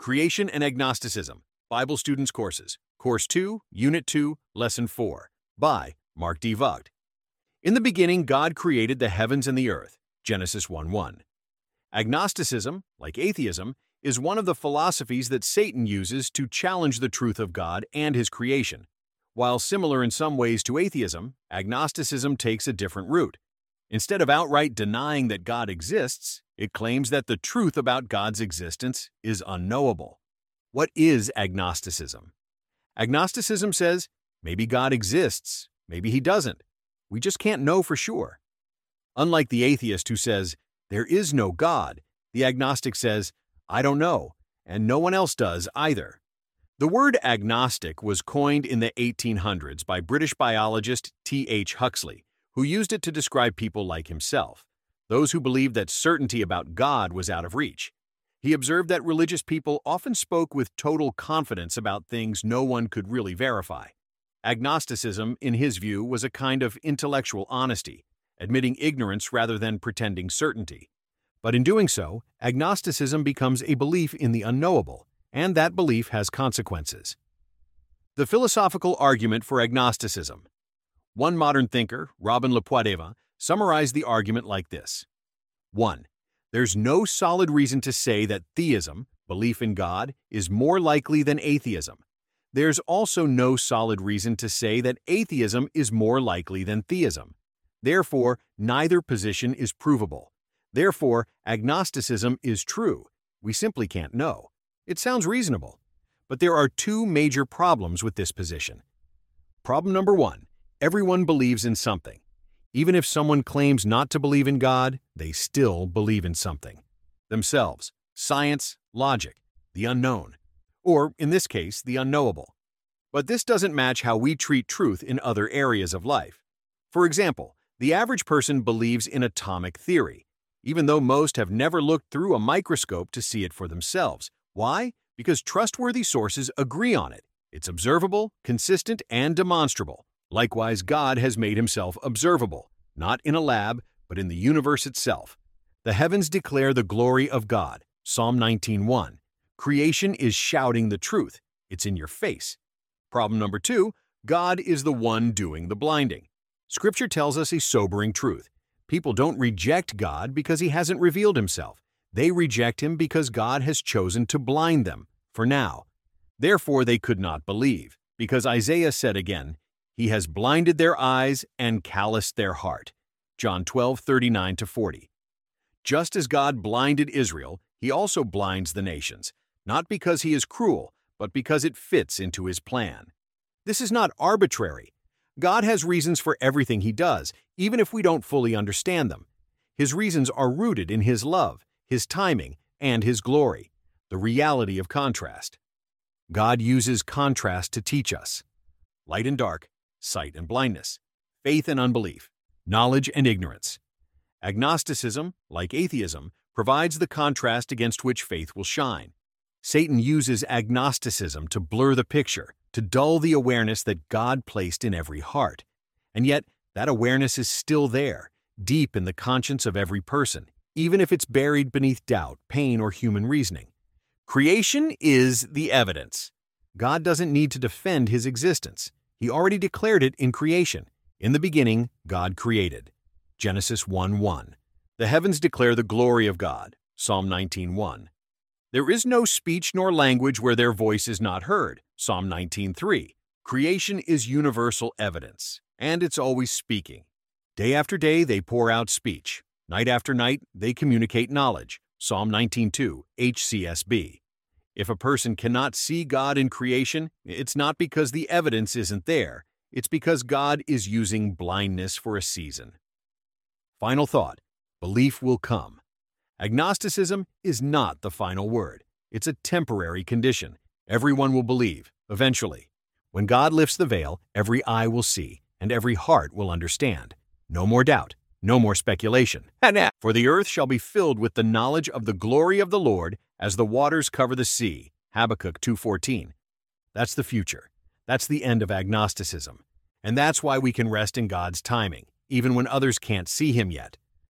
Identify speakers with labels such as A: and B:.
A: Creation and Agnosticism, Bible Students Courses, Course 2, Unit 2, Lesson 4, by Mark D. Vogt. In the beginning, God created the heavens and the earth, Genesis 1:1. Agnosticism, like atheism, is one of the philosophies that Satan uses to challenge the truth of God and his creation. While similar in some ways to atheism, agnosticism takes a different route. Instead of outright denying that God exists, it claims that the truth about God's existence is unknowable. What is agnosticism? Agnosticism says, maybe God exists, maybe he doesn't. We just can't know for sure. Unlike the atheist who says, there is no God, the agnostic says, I don't know, and no one else does either. The word agnostic was coined in the 1800s by British biologist T.H. Huxley, who used it to describe people like himself, those who believed that certainty about God was out of reach. He observed that religious people often spoke with total confidence about things no one could really verify. Agnosticism, in his view, was a kind of intellectual honesty, admitting ignorance rather than pretending certainty. But in doing so, agnosticism becomes a belief in the unknowable, and that belief has consequences. The philosophical argument for agnosticism. One modern thinker, Robin Lepoideva, summarized the argument like this. 1. There's no solid reason to say that theism, belief in God, is more likely than atheism. There's also no solid reason to say that atheism is more likely than theism. Therefore, neither position is provable. Therefore, agnosticism is true. We simply can't know. It sounds reasonable. But there are two major problems with this position. Problem number 1. Everyone believes in something. Even if someone claims not to believe in God, they still believe in something. Themselves, science, logic, the unknown. Or, in this case, the unknowable. But this doesn't match how we treat truth in other areas of life. For example, the average person believes in atomic theory, even though most have never looked through a microscope to see it for themselves. Why? Because trustworthy sources agree on it. It's observable, consistent, and demonstrable. Likewise, God has made himself observable, not in a lab, but in the universe itself. The heavens declare the glory of God, Psalm 19:1. Creation is shouting the truth. It's in your face. Problem number 2, God is the one doing the blinding. Scripture tells us a sobering truth. People don't reject God because he hasn't revealed himself. They reject him because God has chosen to blind them, for now. Therefore they could not believe, because Isaiah said again, he has blinded their eyes and calloused their heart. John 12:39-40. Just as God blinded Israel, he also blinds the nations, not because he is cruel, but because it fits into his plan. This is not arbitrary. God has reasons for everything he does, even if we don't fully understand them. His reasons are rooted in his love, his timing, and his glory, the reality of contrast. God uses contrast to teach us. Light and dark, sight and blindness, faith and unbelief, knowledge and ignorance. Agnosticism, like atheism, provides the contrast against which faith will shine. Satan uses agnosticism to blur the picture, to dull the awareness that God placed in every heart. And yet, that awareness is still there, deep in the conscience of every person, even if it's buried beneath doubt, pain, or human reasoning. Creation is the evidence. God doesn't need to defend his existence. He already declared it in creation. In the beginning, God created. Genesis 1:1. The heavens declare the glory of God. Psalm 19:1. There is no speech nor language where their voice is not heard. Psalm 19:3. Creation is universal evidence, and it's always speaking. Day after day, they pour out speech. Night after night, they communicate knowledge. Psalm 19:2, HCSB. If a person cannot see God in creation, it's not because the evidence isn't there. It's because God is using blindness for a season. Final thought. Belief will come. Agnosticism is not the final word. It's a temporary condition. Everyone will believe, eventually. When God lifts the veil, every eye will see, and every heart will understand. No more doubt, no more speculation. For the earth shall be filled with the knowledge of the glory of the Lord as the waters cover the sea. Habakkuk 2:14. That's the future. That's the end of agnosticism. And that's why we can rest in God's timing, even when others can't see him yet.